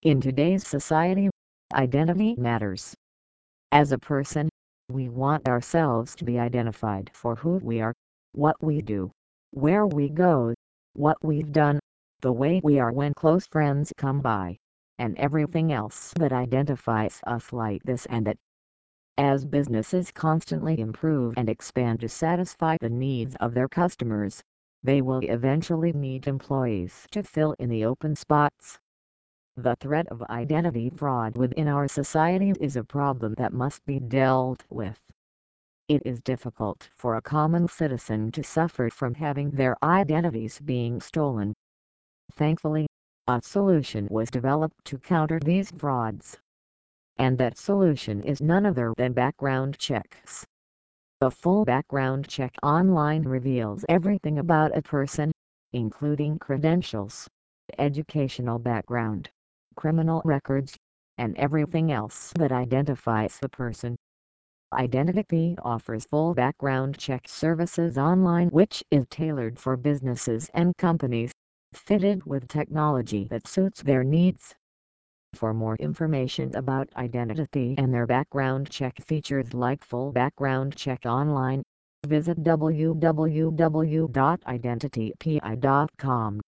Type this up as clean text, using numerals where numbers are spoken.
In today's society, identity matters. As a person, we want ourselves to be identified for who we are, what we do, where we go, what we've done, the way we are when close friends come by, and everything else that identifies us like this and that. As businesses constantly improve and expand to satisfy the needs of their customers, they will eventually need employees to fill in the open spots. The threat of identity fraud within our society is a problem that must be dealt with. It is difficult for a common citizen to suffer from having their identities being stolen. Thankfully, a solution was developed to counter these frauds. And that solution is none other than background checks. A full background check online reveals everything about a person, including credentials, educational background, criminal records, and everything else that identifies the person. Identity offers full background check services online, which is tailored for businesses and companies, fitted with technology that suits their needs. For more information about Identity and their background check features like full background check online, visit www.identitypi.com.